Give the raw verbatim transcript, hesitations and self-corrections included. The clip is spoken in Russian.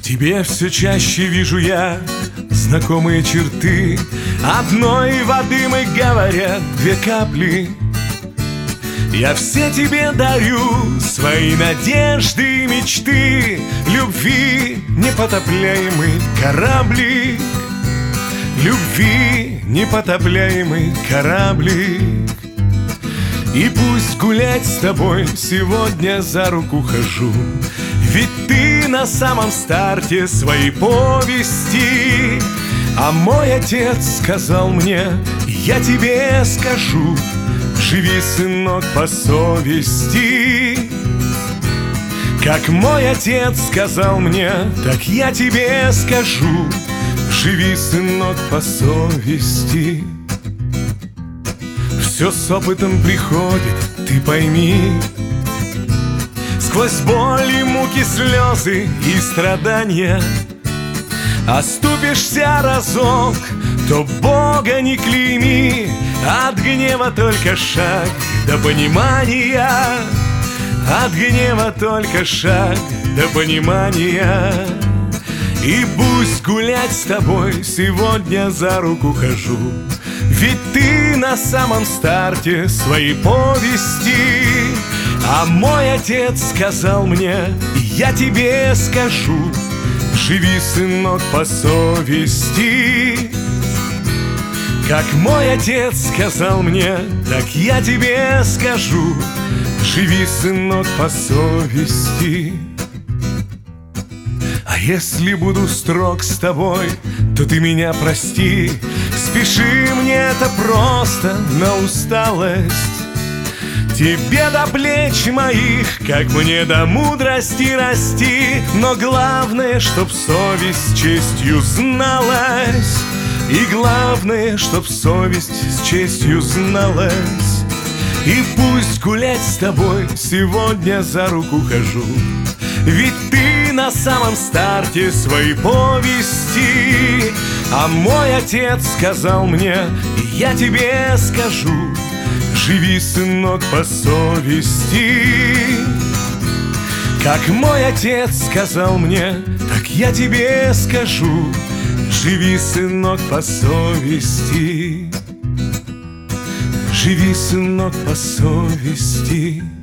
тебе все чаще вижу я знакомые черты. Одной воды мы, говорят, две капли. Я все тебе дарю свои надежды и мечты, любви непотопляемый кораблик, любви непотопляемый кораблик. И пусть гулять с тобой сегодня за руку хожу, ведь ты на самом старте своей повести. А мой отец сказал мне, я тебе скажу: живи, сынок, по совести. Как мой отец сказал мне, так я тебе скажу: живи, сынок, по совести. Все с опытом приходит, ты пойми. Сквозь боль и муки, слезы и страдания оступишься разок, то Бога не клейми. От гнева только шаг до понимания, от гнева только шаг до понимания. И пусть гулять с тобой сегодня за руку хожу, ведь ты на самом старте своей повести. А мой отец сказал мне, я тебе скажу: живи, сынок, по совести. Как мой отец сказал мне, так я тебе скажу: живи, сынок, по совести. А если буду строг с тобой, то ты меня прости. Спеши, мне это просто на усталость. Тебе до плеч моих, как мне до мудрости расти. Но главное, чтоб совесть с честью зналась. И главное, чтоб совесть с честью зналась. И пусть гулять с тобой сегодня за руку хожу, ведь ты на самом старте своей повести. А мой отец сказал мне, и я тебе скажу: живи, сынок, по совести. Как мой отец сказал мне, так я тебе скажу: живи, сынок, по совести. Живи, сынок, по совести.